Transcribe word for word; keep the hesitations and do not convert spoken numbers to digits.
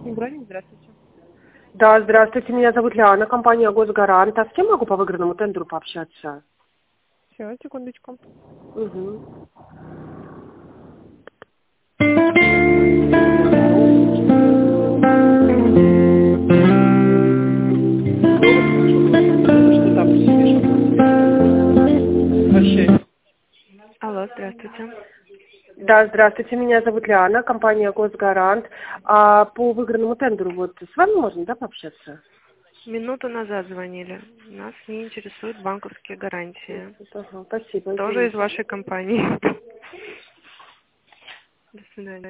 Бронь, здравствуйте. Да, здравствуйте, меня зовут Лиана, компания Госгарант. А с кем могу по выигранному тендеру пообщаться? Все, секундочку. Угу. Что там вообще? Алло, здравствуйте. Да, здравствуйте, меня зовут Лиана, компания Госгарант. А по выигранному тендеру вот с вами можно, да, пообщаться? Минуту назад звонили. Нас не интересуют банковские гарантии. Ага, спасибо, Тоже из извините. вашей компании. До свидания.